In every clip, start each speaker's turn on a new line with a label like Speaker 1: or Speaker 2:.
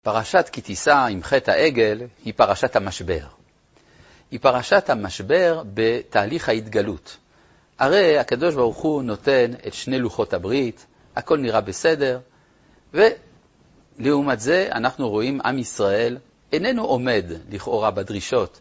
Speaker 1: פרשת כי תישא עם חטא העגל היא פרשת המשבר. היא פרשת המשבר בתהליך ההתגלות. הרי הקדוש ברוך הוא נותן את שני לוחות הברית, הכל נראה בסדר, ולעומת זה אנחנו רואים עם ישראל איננו עומד לכאורה בדרישות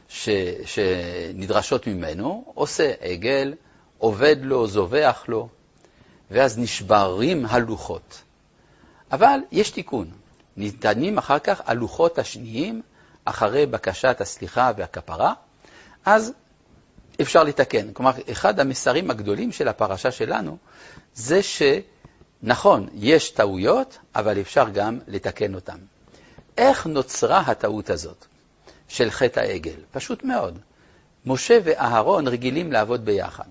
Speaker 1: שנדרשות ממנו, עושה עגל, עובד לו, זובח לו, ואז נשברים הלוחות. אבל יש תיקון. ניתנים אחר כך הלוחות השניים, אחרי בקשת הסליחה והכפרה, אז אפשר לתקן. כלומר, אחד המסרים הגדולים של הפרשה שלנו, זה שנכון, יש טעויות, אבל אפשר גם לתקן אותם. איך נוצרה הטעות הזאת של חטא העגל? פשוט מאוד. משה ואהרון רגילים לעבוד ביחד.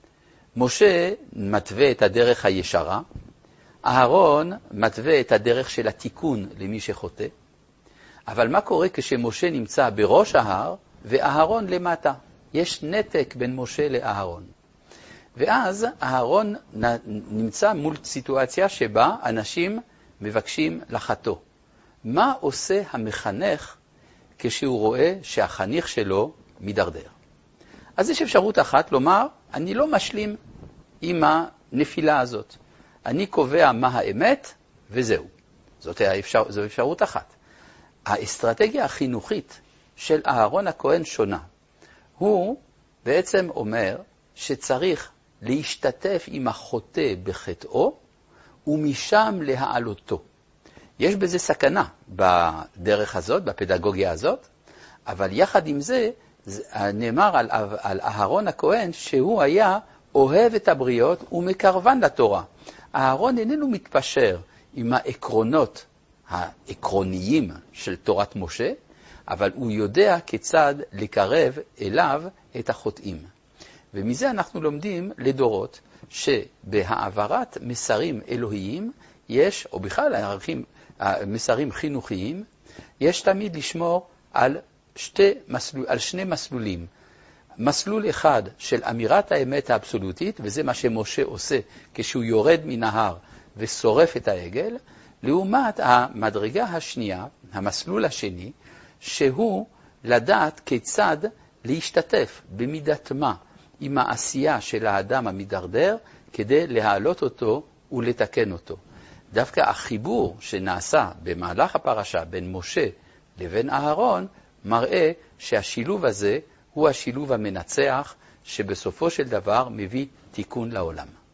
Speaker 1: משה מתווה את הדרך הישרה, אהרון מתווה את הדרך של התיקון למי שחוטא, אבל מה קורה כשמשה נמצא בראש ההר ואהרון למטה? יש נתק בין משה לאהרון. ואז אהרון נמצא מול סיטואציה שבה אנשים מבקשים לחטוא. מה עושה המחנך כשהוא רואה שהחניך שלו מדרדר? אז יש אפשרות אחת לומר, אני לא משלים עם הנפילה הזאת. אני קובע מה האמת, וזהו. זו אפשרות אחת. האסטרטגיה החינוכית של אהרון הכהן שונה. הוא בעצם אומר שצריך להשתתף עם החוטא בחטאו, ומשם להעלותו. יש בזה סכנה בדרך הזאת, בפדגוגיה הזאת, אבל יחד עם זה, נאמר על אהרון הכהן שהוא היה אוהב את הבריות ומקרבן לתורה. אהרון איננו מתפשר עם העקרונות העקרוניים של תורת משה, אבל הוא יודע כיצד לקרב אליו את החוטאים. ומזה אנחנו לומדים לדורות שבהעברת מסרים אלוהיים יש, או בכלל מסרים חינוכיים, יש תמיד לשמור על שני מסלולים. מסלול אחד של אמירת האמת האבסולוטית, וזה מה שמשה עושה כשהוא יורד מן ההר ושורף את העגל, לעומת המדרגה השנייה, המסלול השני, שהוא לדעת כיצד להשתתף במידת מה עם העשייה של האדם המדרדר, כדי להעלות אותו ולתקן אותו. דווקא החיבור שנעשה במהלך הפרשה בין משה לבין אהרון, מראה שהשילוב הזה הוא השילוב המנצח, שבסופו של דבר מביא תיקון לעולם.